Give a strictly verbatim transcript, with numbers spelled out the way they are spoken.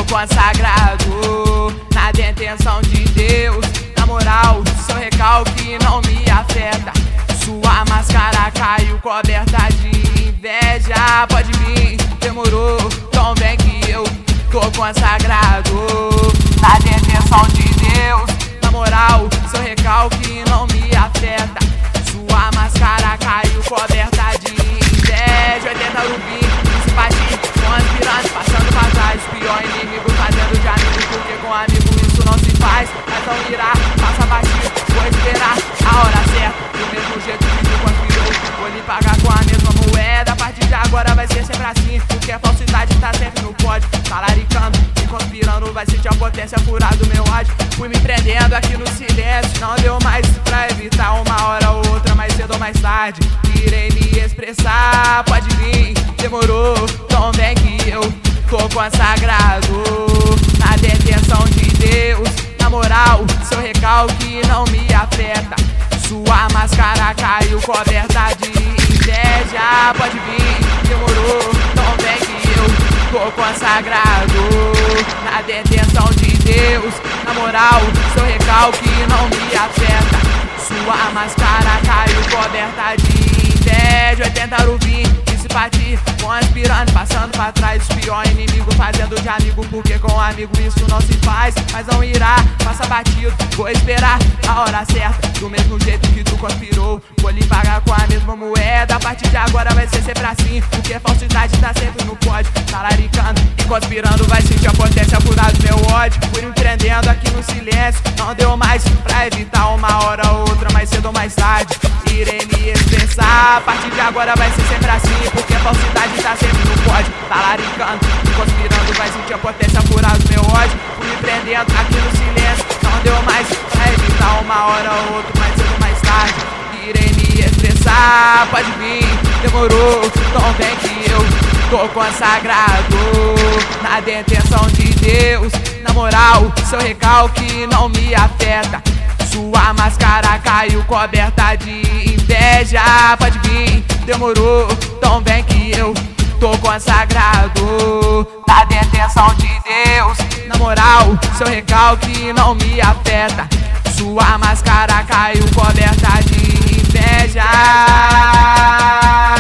consagrado na detenção de Deus. Na moral, seu recalque não me afeta. Sua máscara caiu coberta de inveja. Pode vir, demorou, tão bem que eu tô consagrado na detenção de Deus. Na moral, seu recalque não me afeta. Sua máscara caiu coberta de inveja. oitenta rubim, simpatia, conspirando, passando pra trás. Pior inimigo fazendo de amigo, porque com amigo isso não se faz. Mas não irá, passa batido, vou esperar a hora certa. Do mesmo jeito que tu conspirou, vou lhe pagar com a mesma moeda. A partir de agora vai ser sempre assim, porque a falsidade tá sempre no pódio. Talaricando e conspirando, vai sentir a potência furada do meu ódio. Fui me prendendo aqui no silêncio, não deu mais pra evitar uma hora ou outra, mais cedo ou mais tarde irei me expressar. Pode vir, demorou, tão bem que eu tô consagrado na detenção de Deus. Na moral, seu recalque não me afeta. Sua máscara caiu coberta de inveja. Pode vir, demorou, tão bem que eu tô consagrado na detenção de Deus. Na moral, seu recalque não me afeta. Sua máscara caiu coberta de inveja. oitenta rubim, simpatia, conspirando, passando pra trás. Os pior inimigo fazendo de amigo, porque com amigo isso não se faz. Mas não irá, passa batido, vou esperar a hora certa. Do mesmo jeito que tu conspirou, vou lhe pagar com a mesma moeda. A partir de agora vai ser sempre assim, porque a falsidade tá sempre no pódio. Talaricando e conspirando, vai sentir a potência furada do meu ódio. Fui me prendendo aqui no silêncio, não deu mais pra evitar uma hora ou outra, mais cedo ou mais tarde irei me expressar. A partir de agora vai ser sempre assim, porque a falsidade tá sempre no pódio. Talaricando e conspirando, vai sentir a potência furada do meu ódio. Fui me prendendo aqui no silêncio, não deu mais pra evitar uma hora ou outra, mais cedo ou mais tarde irei me expressar. Pode vir, demorou, tão bem que eu tô consagrado na detenção de Deus. Na moral, seu recalque não me afeta. Sua máscara caiu coberta de inveja. Pode vir, demorou, tão bem que eu tô consagrado na detenção de Deus. Na moral, seu recalque não me afeta. Sua máscara caiu coberta de inveja.